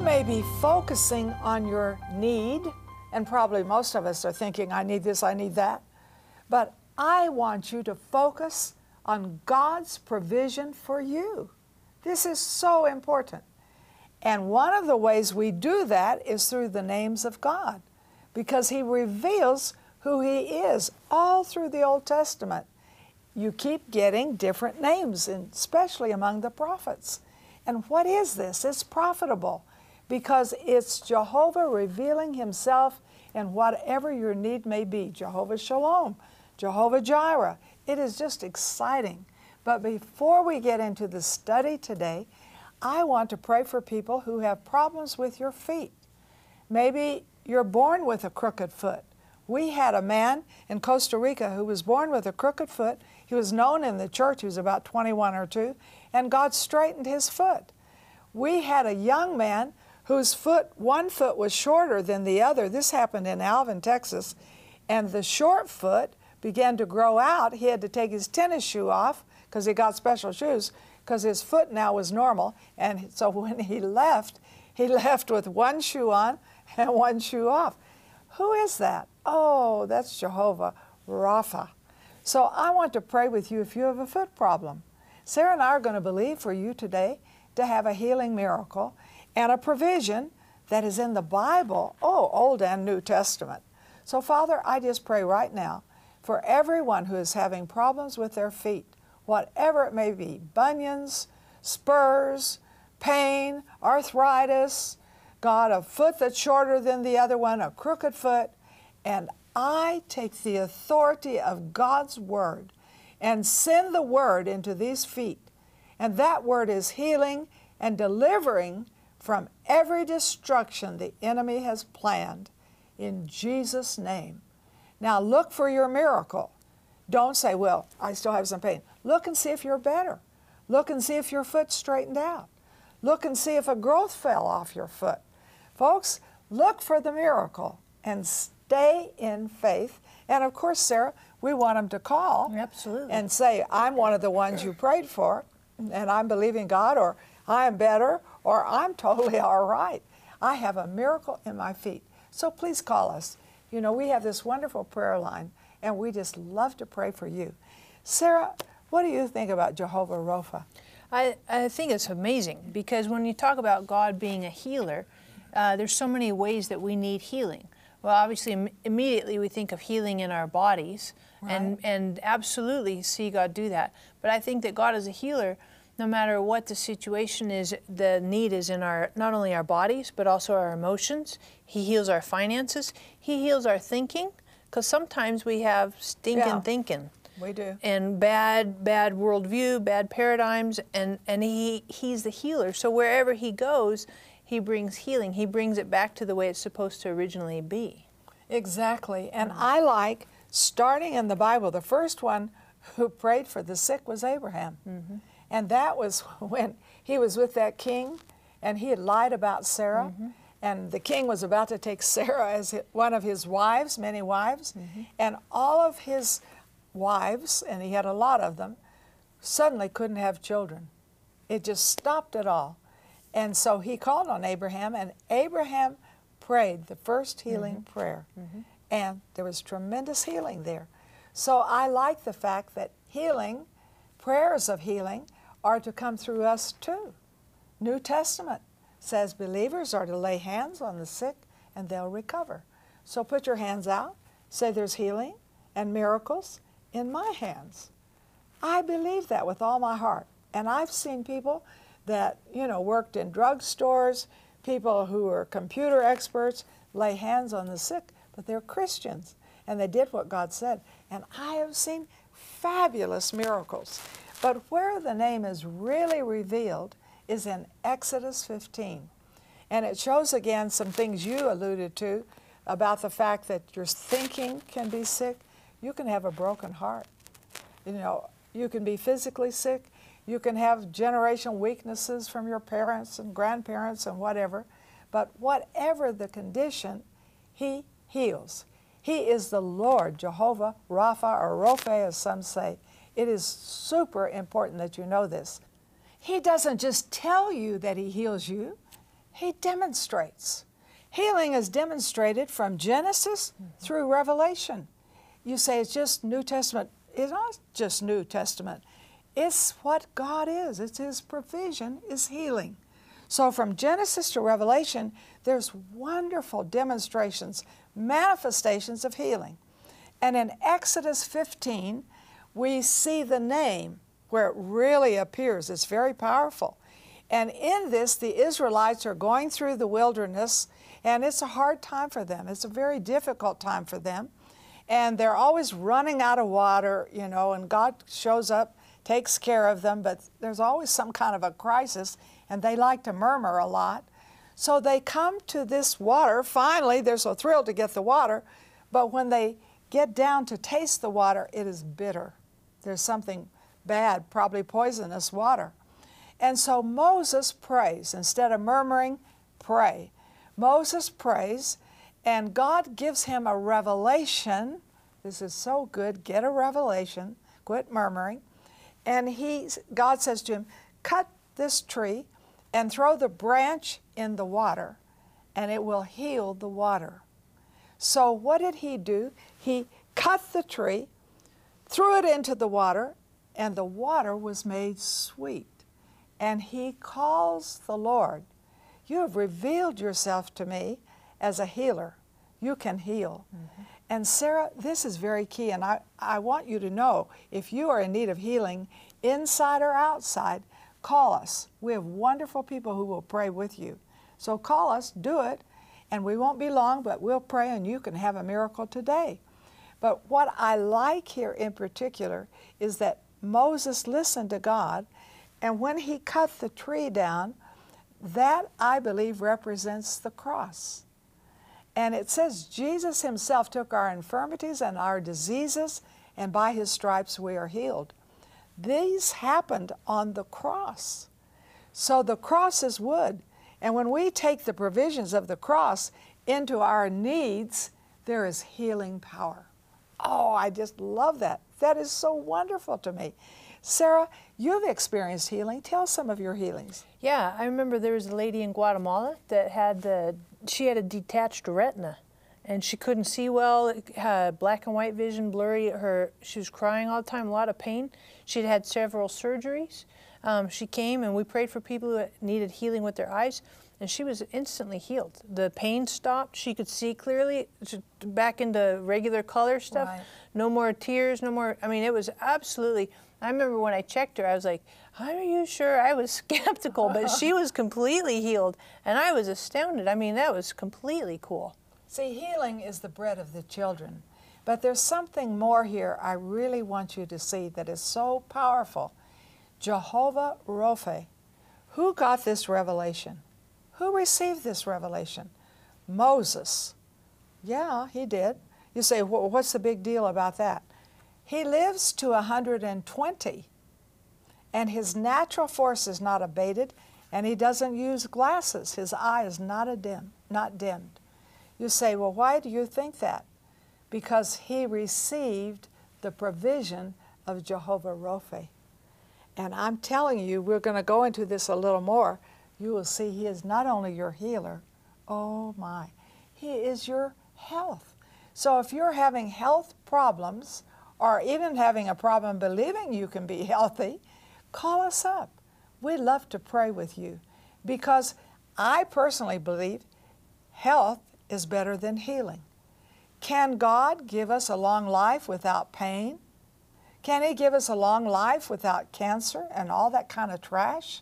may be focusing on your need, and probably most of us are thinking, I need this, I need that. But I want you to focus on God's provision for you. This is so important. And one of the ways we do that is through the names of God, because He reveals who He is all through the Old Testament. You keep getting different names, especially among the prophets. And what is this? It's profitable because it's Jehovah revealing Himself in whatever your need may be. Jehovah Shalom, Jehovah Jireh. It is just exciting. But before we get into the study today, I want to pray for people who have problems with your feet. Maybe you're born with a crooked foot. We had a man in Costa Rica who was born with a crooked foot. He was known in the church, he was about 21 or 2, and God straightened his foot. We had a young man whose one foot was shorter than the other. This happened in Alvin, Texas, and the short foot began to grow out. He had to take his tennis shoe off because he got special shoes because his foot now was normal. And so when he left with one shoe on and one shoe off. Who is that? Oh, that's Jehovah Rapha. So I want to pray with you if you have a foot problem. Sarah and I are going to believe for you today to have a healing miracle and a provision that is in the Bible, Old and New Testament. So Father, I just pray right now for everyone who is having problems with their feet, whatever it may be, bunions, spurs, pain, arthritis, God, a foot that's shorter than the other one, a crooked foot, and I take the authority of God's Word and send the Word into these feet. And that Word is healing and delivering from every destruction the enemy has planned in Jesus' name. Now look for your miracle. Don't say, well, I still have some pain. Look and see if you're better. Look and see if your foot's straightened out. Look and see if a growth fell off your foot. Folks, look for the miracle and stay in faith. And of course, Sarah, we want them to call. Absolutely. And say, I'm one of the ones you prayed for, and I'm believing God, or I am better, or I'm totally all right. I have a miracle in my feet. So please call us. You know, we have this wonderful prayer line, and we just love to pray for you. Sarah, what do you think about Jehovah Rapha? I think it's amazing because when you talk about God being a healer, there's so many ways that we need healing. Well, obviously, immediately we think of healing in our bodies, right, and absolutely see God do that. But I think that God is a healer no matter what the situation is. The need is in not only our bodies, but also our emotions. He heals our finances. He heals our thinking, because sometimes we have stinking thinking. We do. And bad worldview, bad paradigms, and he's the healer. So wherever he goes, he brings healing. He brings it back to the way it's supposed to originally be. Exactly. And I like, starting in the Bible, the first one who prayed for the sick was Abraham. Mm-hmm. And that was when he was with that king, and he had lied about Sarah. Mm-hmm. And the king was about to take Sarah as one of his wives, many wives. Mm-hmm. And all of his wives, and he had a lot of them, suddenly couldn't have children. It just stopped it all. And so he called on Abraham, and Abraham prayed the first healing prayer. Mm-hmm. And there was tremendous healing there. So I like the fact that healing, prayers of healing, are to come through us too. New Testament says believers are to lay hands on the sick and they'll recover. So put your hands out, say there's healing and miracles in my hands. I believe that with all my heart. And I've seen people that, you know, worked in drugstores, people who are computer experts, lay hands on the sick, but they're Christians, and they did what God said. And I have seen fabulous miracles. But where the name is really revealed is in Exodus 15. And it shows again some things you alluded to about the fact that your thinking can be sick. You can have a broken heart. You know, you can be physically sick. You can have generational weaknesses from your parents and grandparents and whatever. But whatever the condition, He heals. He is the Lord, Jehovah Rapha, or Rophe, as some say. It is super important that you know this. He doesn't just tell you that He heals you. He demonstrates. Healing is demonstrated from Genesis through Revelation. You say it's just New Testament. It's not just New Testament. It's what God is. It's His provision is healing. So from Genesis to Revelation, there's wonderful demonstrations, manifestations of healing. And in Exodus 15, we see the name where it really appears. It's very powerful. And in this, the Israelites are going through the wilderness, and it's a hard time for them. It's a very difficult time for them. And they're always running out of water, you know, and God shows up, takes care of them, but there's always some kind of a crisis, and they like to murmur a lot. So they come to this water. Finally, they're so thrilled to get the water, but when they get down to taste the water, it is bitter. There's something bad, probably poisonous water. And so Moses prays. Instead of murmuring, pray. Moses prays, and God gives him a revelation. This is so good. Get a revelation. Quit murmuring. And God says to him, cut this tree and throw the branch in the water, and it will heal the water. So what did he do? He cut the tree, threw it into the water, and the water was made sweet. And he calls the Lord, you have revealed yourself to me as a healer. You can heal. Mm-hmm. And Sarah, this is very key, and I want you to know, if you are in need of healing, inside or outside, call us. We have wonderful people who will pray with you. So call us, do it, and we won't be long, but we'll pray and you can have a miracle today. But what I like here in particular is that Moses listened to God, and when he cut the tree down, that, I believe, represents the cross. And it says Jesus himself took our infirmities and our diseases, and by his stripes we are healed. These happened on the cross. So the cross is wood. And when we take the provisions of the cross into our needs, there is healing power. Oh, I just love that. That is so wonderful to me. Sarah, you've experienced healing. Tell some of your healings. Yeah, I remember there was a lady in Guatemala that had she had a detached retina, and she couldn't see well, had black and white vision, blurry. She was crying all the time, a lot of pain. She'd had several surgeries. She came and we prayed for people who needed healing with their eyes, and she was instantly healed. The pain stopped. She could see clearly, back into regular color stuff. Right. No more tears, no more. I mean, it was absolutely. I remember when I checked her, I was like, are you sure? I was skeptical, but she was completely healed, and I was astounded. I mean, that was completely cool. See, healing is the bread of the children, but there's something more here I really want you to see that is so powerful. Jehovah Rophe. Who got this revelation? Who received this revelation? Moses. Yeah, he did. You say, well, what's the big deal about that? He lives to 120, and his natural force is not abated, and he doesn't use glasses. His eye is not dimmed. You say, well, why do you think that? Because he received the provision of Jehovah Rophe. And I'm telling you, we're going to go into this a little more. You will see he is not only your healer, oh my, he is your health. So if you're having health problems, or even having a problem believing you can be healthy, call us up. We'd love to pray with you, because I personally believe health is better than healing. Can God give us a long life without pain? Can He give us a long life without cancer and all that kind of trash?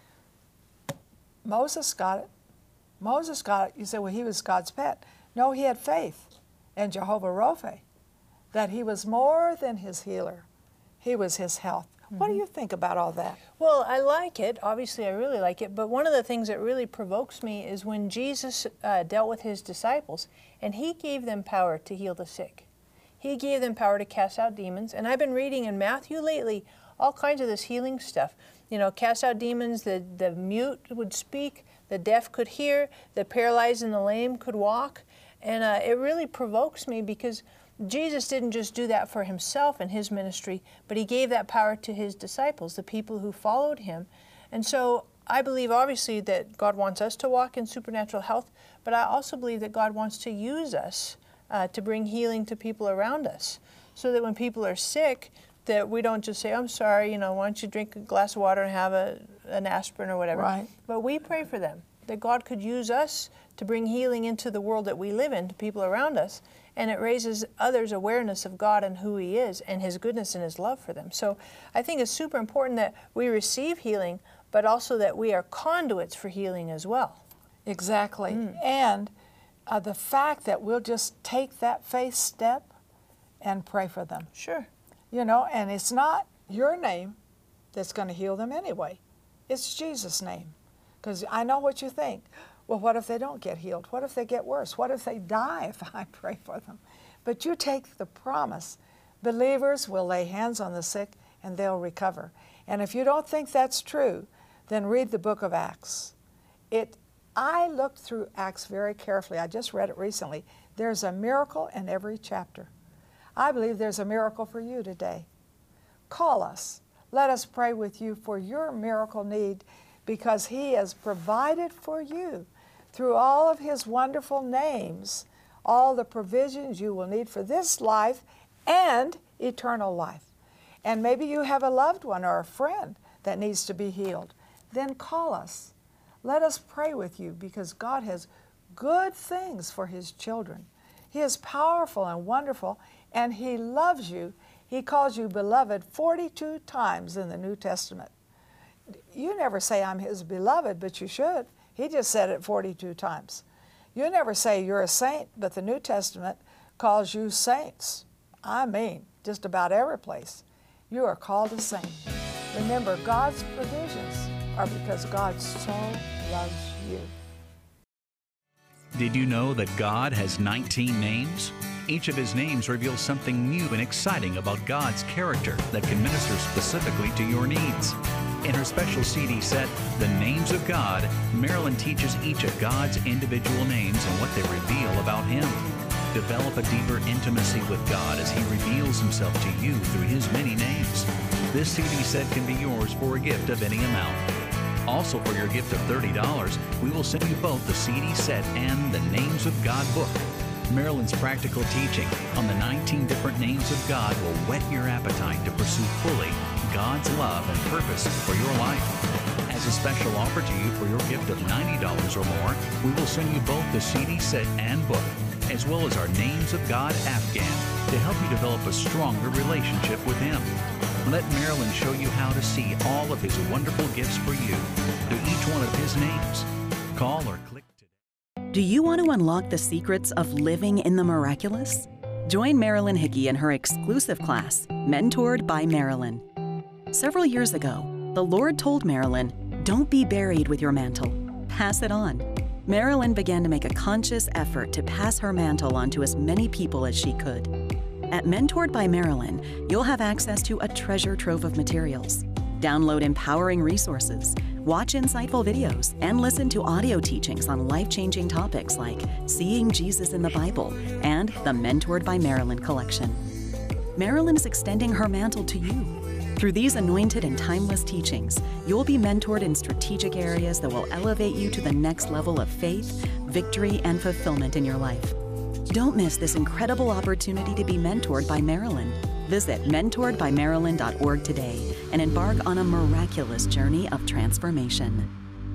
Moses got it. Moses got it. You say, well, he was God's pet. No, he had faith in Jehovah Rophe, that he was more than his healer. He was his health. Mm-hmm. What do you think about all that? Well, I like it. Obviously, I really like it. But one of the things that really provokes me is when Jesus dealt with his disciples, and he gave them power to heal the sick. He gave them power to cast out demons. And I've been reading in Matthew lately all kinds of this healing stuff. You know, cast out demons, the mute would speak, the deaf could hear, the paralyzed and the lame could walk. And it really provokes me, because Jesus didn't just do that for himself and his ministry, but he gave that power to his disciples, the people who followed him. And so I believe obviously that God wants us to walk in supernatural health, but I also believe that God wants to use us to bring healing to people around us, so that when people are sick, that we don't just say, I'm sorry, you know, why don't you drink a glass of water and have an aspirin or whatever. Right. But we pray for them, that God could use us to bring healing into the world that we live in, to people around us, and it raises others' awareness of God and who He is and His goodness and His love for them. So I think it's super important that we receive healing, but also that we are conduits for healing as well. Exactly. And the fact that we'll just take that faith step and pray for them. Sure. You know, and it's not your name that's going to heal them anyway. It's Jesus' name. Because I know what you think. Well, what if they don't get healed? What if they get worse? What if they die if I pray for them? But you take the promise. Believers will lay hands on the sick and they'll recover. And if you don't think that's true, then read the book of Acts. I looked through Acts very carefully. I just read it recently. There's a miracle in every chapter. I believe there's a miracle for you today. Call us. Let us pray with you for your miracle need, because He has provided for you through all of His wonderful names, all the provisions you will need for this life and eternal life. And maybe you have a loved one or a friend that needs to be healed. Then call us. Let us pray with you, because God has good things for His children. He is powerful and wonderful, and He loves you. He calls you beloved 42 times in the New Testament. You never say, I'm His beloved, but you should. He just said it 42 times. You never say you're a saint, but the New Testament calls you saints. I mean, just about every place. You are called a saint. Remember, God's provisions are because God so loves you. Did you know that God has 19 names? Each of His names reveals something new and exciting about God's character that can minister specifically to your needs. In her special CD set, The Names of God, Marilyn teaches each of God's individual names and what they reveal about Him. Develop a deeper intimacy with God as He reveals Himself to you through His many names. This CD set can be yours for a gift of any amount. Also, for your gift of $30, we will send you both the CD set and the Names of God book. Marilyn's practical teaching on the 19 different names of God will whet your appetite to pursue fully God's love and purpose for your life. As a special offer to you for your gift of $90 or more, we will send you both the CD set and book, as well as our Names of God Afghan, to help you develop a stronger relationship with Him. Let Marilyn show you how to see all of His wonderful gifts for you through each one of His names. Call or click today. Do you want to unlock the secrets of living in the miraculous? Join Marilyn Hickey in her exclusive class, Mentored by Marilyn. Several years ago, the Lord told Marilyn, "Don't be buried with your mantle. Pass it on." Marilyn began to make a conscious effort to pass her mantle on to as many people as she could. At Mentored by Marilyn, you'll have access to a treasure trove of materials. Download empowering resources, watch insightful videos, and listen to audio teachings on life-changing topics like Seeing Jesus in the Bible and the Mentored by Marilyn collection. Marilyn is extending her mantle to you. Through these anointed and timeless teachings, you'll be mentored in strategic areas that will elevate you to the next level of faith, victory, and fulfillment in your life. Don't miss this incredible opportunity to be mentored by Marilyn. Visit mentoredbymarilyn.org today and embark on a miraculous journey of transformation.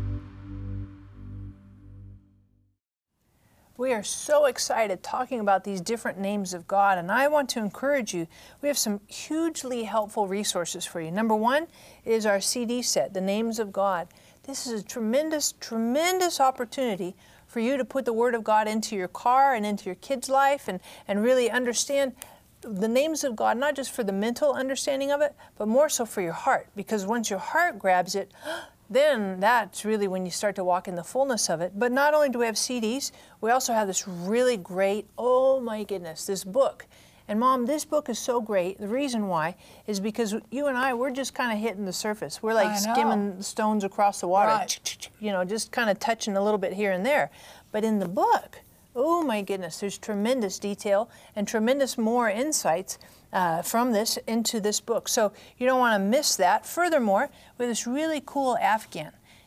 We are so excited talking about these different names of God, and I want to encourage you. We have some hugely helpful resources for you. Number one is our CD set, The Names of God. This is a tremendous, tremendous opportunity for you to put the Word of God into your car and into your kids' life and really understand the names of God, not just for the mental understanding of it, but more so for your heart. Because once your heart grabs it, then that's really when you start to walk in the fullness of it. But not only do we have CDs, we also have this really great, oh my goodness, this book. And Mom, this book is so great. The reason why is because you and I, we're just kind of hitting the surface. We're like skimming stones across the water, right. You know, just kind of touching a little bit here and there. But in the book, oh my goodness, there's tremendous detail and tremendous more insights from this into this book. So you don't want to miss that. Furthermore, we have this really cool Afghan.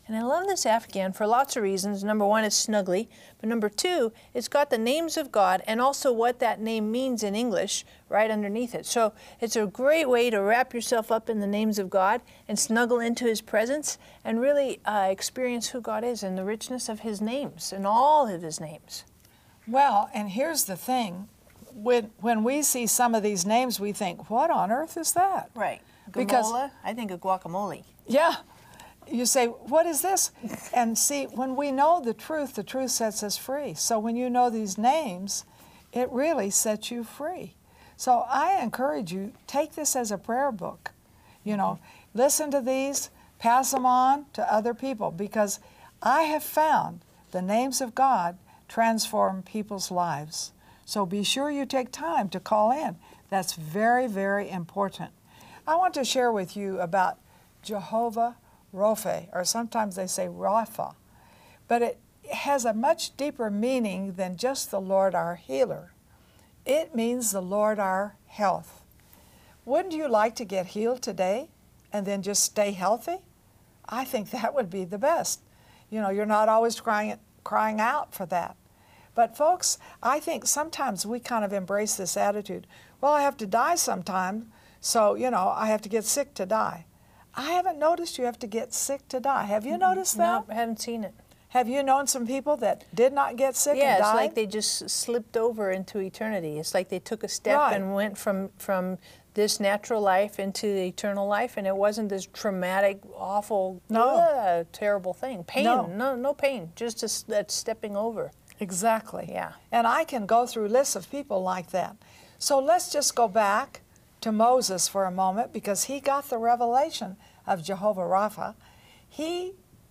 And I love this Afghan for lots of reasons. Number one, it's snuggly. But number two, it's got the names of God and also what that name means in English right underneath it. So it's a great way to wrap yourself up in the names of God and snuggle into His presence and really experience who God is and the richness of His names and all of His names. Well, and here's the thing. When we see some of these names, we think, what on earth is that? Right. Because- Gamola, I think of guacamole. Yeah. You say, what is this? And see, when we know the truth sets us free. So when you know these names, it really sets you free. So I encourage you, take this as a prayer book. You know, listen to these, pass them on to other people, because I have found the names of God transform people's lives. So be sure you take time to call in. That's very, very important. I want to share with you about Jehovah Rophe, or sometimes they say Rapha, but it has a much deeper meaning than just the Lord our healer. It means the Lord our health. Wouldn't you like to get healed today and then just stay healthy? I think that would be the best. You know, you're not always crying out for that. But folks, I think sometimes we kind of embrace this attitude, well, I have to die sometime, so, you know, I have to get sick to die. I haven't noticed you have to get sick to die. Have you noticed that? No, I haven't seen it. Have you known some people that did not get sick Yeah, and died? it's like they just slipped over into eternity. It's like they took a step Right. and went from this natural life into the eternal life, and it wasn't this traumatic, awful, terrible thing. Pain, no pain, just that stepping over. Exactly. Yeah. And I can go through lists of people like that. So let's just go back to Moses for a moment, because he got the revelation of Jehovah Rapha. He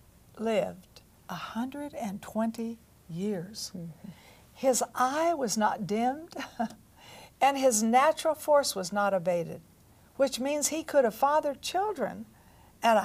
lived 120 years. Mm-hmm. His eye was not dimmed, and his natural force was not abated, which means he could have fathered children at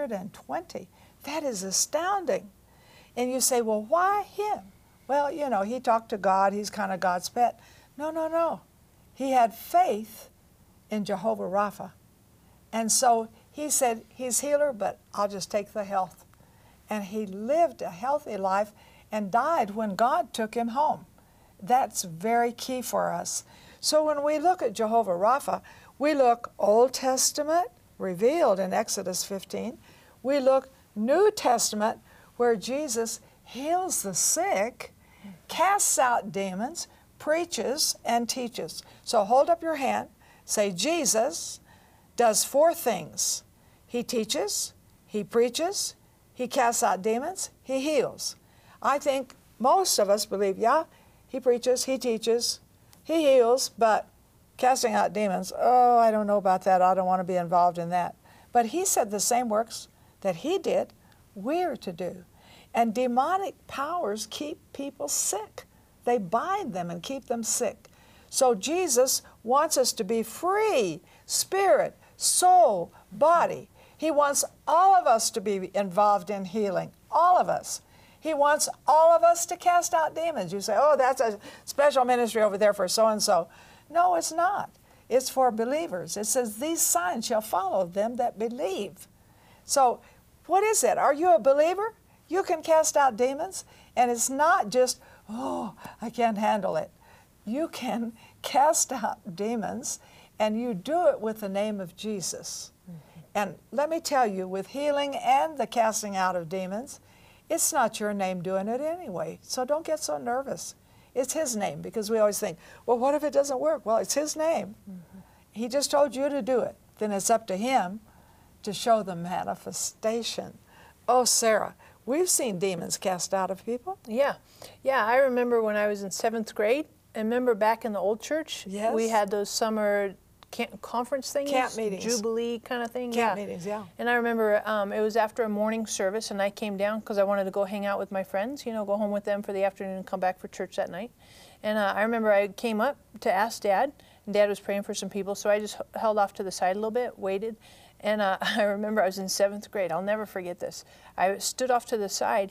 120. That is astounding. And you say, well, why him? Well, you know, he talked to God. He's kind of God's pet. No. He had faith in Jehovah Rapha. And so he said, he's healer, but I'll just take the health. And he lived a healthy life and died when God took him home. That's very key for us. So when we look at Jehovah Rapha, we look Old Testament, revealed in Exodus 15. We look New Testament, where Jesus heals the sick, casts out demons, preaches, and teaches. So hold up your hand. Say, Jesus does 4 things. He teaches, he preaches, he casts out demons, he heals. I think most of us believe, yeah, he preaches, he teaches, he heals, but casting out demons, oh, I don't know about that. I don't want to be involved in that. But he said the same works that he did, we're to do. And demonic powers keep people sick. They bind them and keep them sick. So Jesus wants us to be free, spirit, soul, body. He wants all of us to be involved in healing, all of us. He wants all of us to cast out demons. You say, oh, that's a special ministry over there for so-and-so. No, it's not. It's for believers. It says, these signs shall follow them that believe. So what is it? Are you a believer? You can cast out demons, and it's not just, oh, I can't handle it. You can cast out demons, and you do it with the name of Jesus. Mm-hmm. And let me tell you, with healing and the casting out of demons, it's not your name doing it anyway, so don't get so nervous. It's His name, because we always think, well, what if it doesn't work? Well, it's His name. Mm-hmm. He just told you to do it. Then it's up to Him to show the manifestation. Oh, Sarah, we've seen demons cast out of people. Yeah. I remember when I was in 7th grade, and remember back in the old church, yes, we had those summer conference things, camp meetings, Jubilee kind of thing. Camp meetings, yeah. And I remember it was after a morning service, and I came down because I wanted to go hang out with my friends, you know, go home with them for the afternoon and come back for church that night. And I remember I came up to ask Dad, and Dad was praying for some people, so I just held off to the side a little bit, waited. And I remember I was in 7th grade. I'll never forget this. I stood off to the side,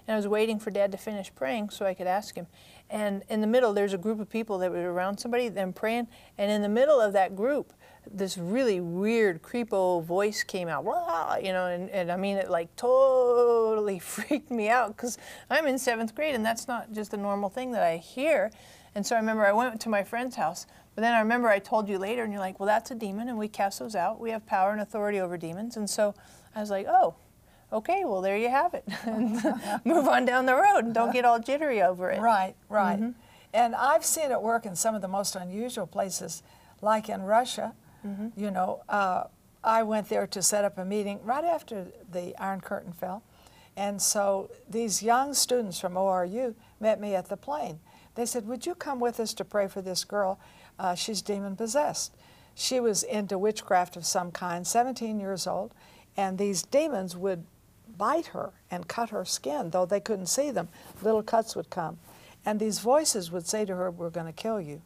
and I was waiting for Dad to finish praying so I could ask him. And in the middle, there's a group of people that were around somebody, them praying, and in the middle of that group, this really weird creepo voice came out, "Wah!" You know, and I mean, it like totally freaked me out because I'm in 7th grade and that's not just a normal thing that I hear. And so I remember I went to my friend's house, but then I remember I told you later and you're like, well, that's a demon and we cast those out. We have power and authority over demons. And so I was like, oh, okay, well, there you have it. And move on down the road and don't get all jittery over it. Right, right. Mm-hmm. And I've seen it work in some of the most unusual places, like in Russia. Mm-hmm. You know, I went there to set up a meeting right after the Iron Curtain fell. And so these young students from ORU met me at the plane. They said, would you come with us to pray for this girl? She's demon-possessed. She was into witchcraft of some kind, 17 years old, and these demons would bite her and cut her skin, though they couldn't see them. Little cuts would come. And these voices would say to her, we're going to kill you.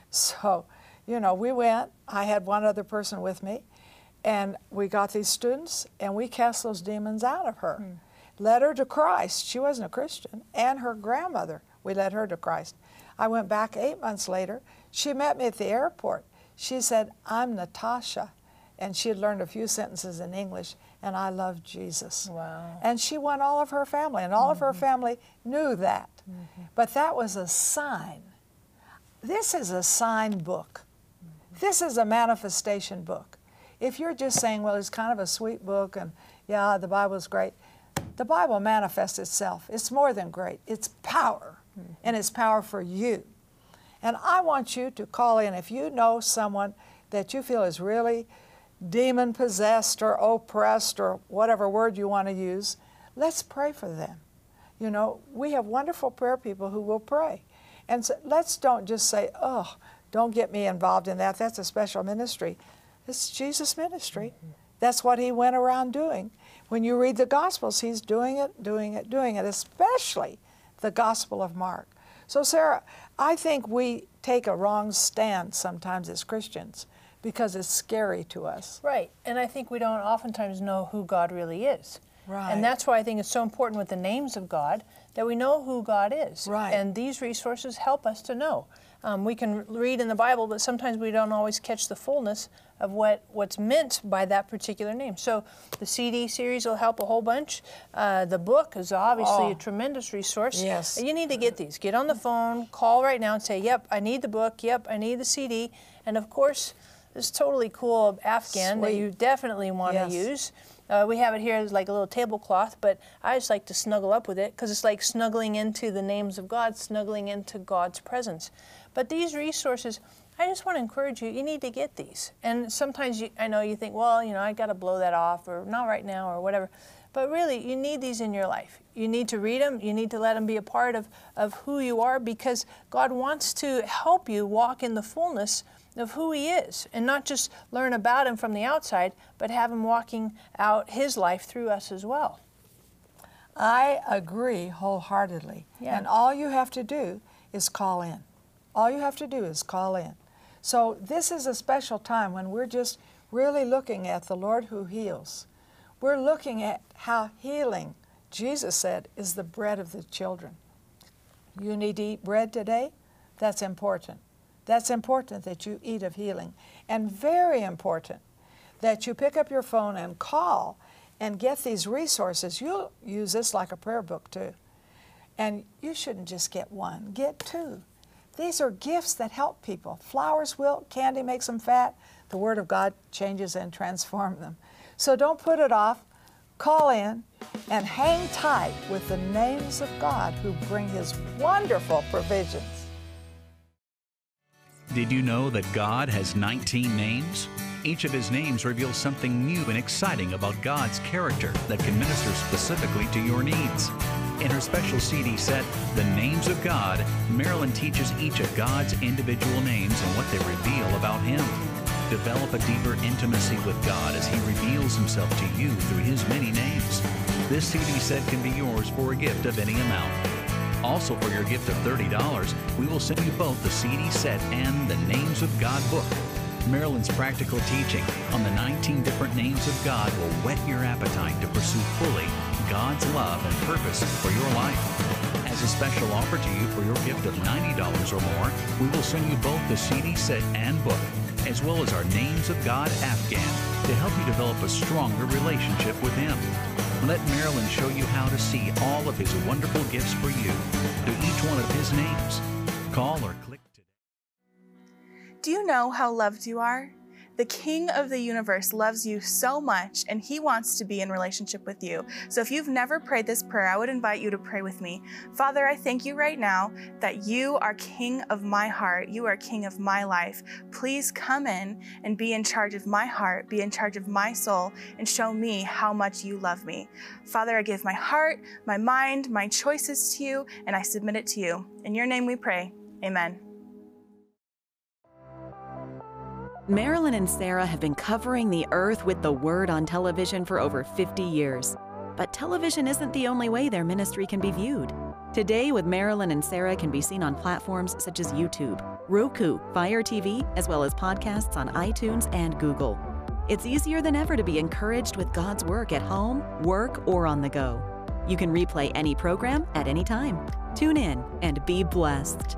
So, you know, we went. I had one other person with me, and we got these students, and we cast those demons out of her. Led her to Christ. She wasn't a Christian. And her grandmother, we led her to Christ. I went back 8 months later. She met me at the airport. She said, I'm Natasha. And she had learned a few sentences in English, and I love Jesus. Wow. And she won all of her family, and all of her family knew that. But that was a sign. This is a sign book. This is a manifestation book. If you're just saying, well, it's kind of a sweet book, and yeah, the Bible's great, the Bible manifests itself. It's more than great. It's power, and it's power for you. And I want you to call in if you know someone that you feel is really demon-possessed or oppressed or whatever word you want to use. Let's pray for them. You know, we have wonderful prayer people who will pray. And so let's don't just say, oh, don't get me involved in that. That's a special ministry. It's Jesus' ministry. That's what he went around doing. When you read the Gospels, he's doing it, especially the Gospel of Mark. So, Sarah, I think we take a wrong stand sometimes as Christians because it's scary to us. Right, and I think we don't oftentimes know who God really is. Right. And that's why I think it's so important with the names of God that we know who God is. Right. And these resources help us to know. We can read in the Bible, but sometimes we don't always catch the fullness of what's meant by that particular name. So the CD series will help a whole bunch. The book is obviously a tremendous resource. Yes. You need to get these. Get on the phone, call right now and say, yep, I need the book, yep, I need the CD. And of course, this totally cool Afghan that you definitely want to use. We have it here as like a little tablecloth, but I just like to snuggle up with it because it's like snuggling into the names of God, snuggling into God's presence. But these resources, I just want to encourage you, you need to get these. And sometimes I know you think, well, you know, I got to blow that off or not right now or whatever. But really, you need these in your life. You need to read them. You need to let them be a part of who you are because God wants to help you walk in the fullness of who he is and not just learn about him from the outside, but have him walking out his life through us as well. I agree wholeheartedly. Yeah. And all you have to do is call in. All you have to do is call in. So this is a special time when we're just really looking at the Lord who heals. We're looking at how healing, Jesus said, is the bread of the children. You need to eat bread today? That's important. That's important that you eat of healing. And very important that you pick up your phone and call and get these resources. You'll use this like a prayer book too. And you shouldn't just get one, get two. These are gifts that help people. Flowers wilt, candy makes them fat. The Word of God changes and transforms them. So don't put it off. Call in and hang tight with the names of God who bring his wonderful provisions. Did you know that God has 19 names? Each of his names reveals something new and exciting about God's character that can minister specifically to your needs. In her special CD set, The Names of God, Marilyn teaches each of God's individual names and what they reveal about him. Develop a deeper intimacy with God as he reveals himself to you through his many names. This CD set can be yours for a gift of any amount. Also, for your gift of $30, we will send you both the CD set and the Names of God book. Marilyn's practical teaching on the 19 different names of God will whet your appetite to pursue fully God's love and purpose for your life. As a special offer to you for your gift of $90 or more, we will send you both the CD set and book, as well as our Names of God Afghan, to help you develop a stronger relationship with Him. Let Marilyn show you how to see all of His wonderful gifts for you through each one of His names. Call or click today. Do you know how loved you are? The King of the universe loves you so much, and He wants to be in relationship with you. So if you've never prayed this prayer, I would invite you to pray with me. Father, I thank you right now that you are King of my heart. You are King of my life. Please come in and be in charge of my heart, be in charge of my soul, and show me how much you love me. Father, I give my heart, my mind, my choices to you, and I submit it to you. In your name we pray. Amen. Marilyn and Sarah have been covering the earth with the Word on television for over 50 years. But television isn't the only way their ministry can be viewed. Today with Marilyn and Sarah can be seen on platforms such as YouTube, Roku, Fire TV, as well as podcasts on iTunes and Google. It's easier than ever to be encouraged with God's work at home, work, or on the go. You can replay any program at any time. Tune in and be blessed.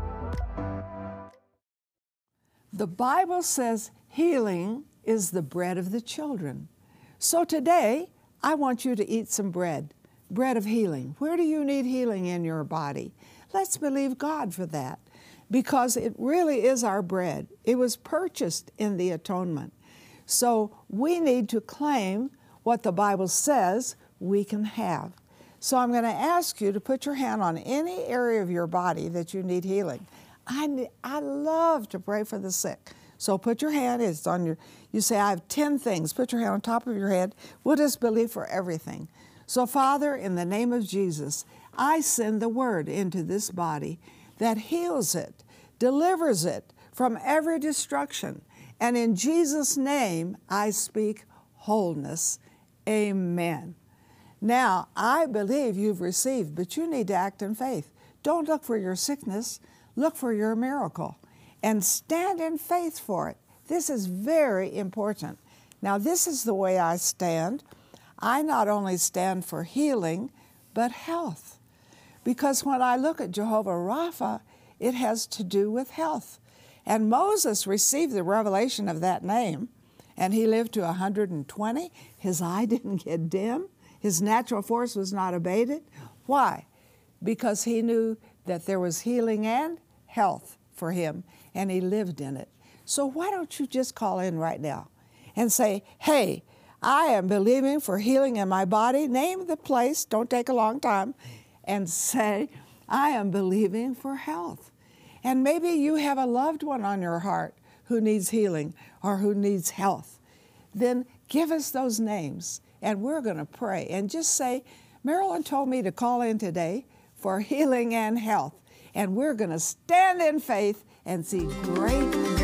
The Bible says healing is the bread of the children. So today, I want you to eat some bread of healing. Where do you need healing in your body? Let's believe God for that, because it really is our bread. It was purchased in the atonement. So we need to claim what the Bible says we can have. So I'm going to ask you to put your hand on any area of your body that you need healing. I love to pray for the sick. So put your hand, it's on your, you say, I have 10 things. Put your hand on top of your head. We'll just believe for everything. So Father, in the name of Jesus, I send the word into this body that heals it, delivers it from every destruction. And in Jesus' name, I speak wholeness. Amen. Now, I believe you've received, but you need to act in faith. Don't look for your sickness. Look for your miracle and stand in faith for it. This is very important. Now, this is the way I stand. I not only stand for healing, but health. Because when I look at Jehovah Rapha, it has to do with health. And Moses received the revelation of that name, and he lived to 120. His eye didn't get dim. His natural force was not abated. Why? Because he knew that there was healing and health for him, and he lived in it. So why don't you just call in right now and say, hey, I am believing for healing in my body. Name the place, don't take a long time, and say, I am believing for health. And maybe you have a loved one on your heart who needs healing or who needs health. Then give us those names, and we're going to pray. And just say, Marilyn told me to call in today for healing and health. And we're going to stand in faith and see great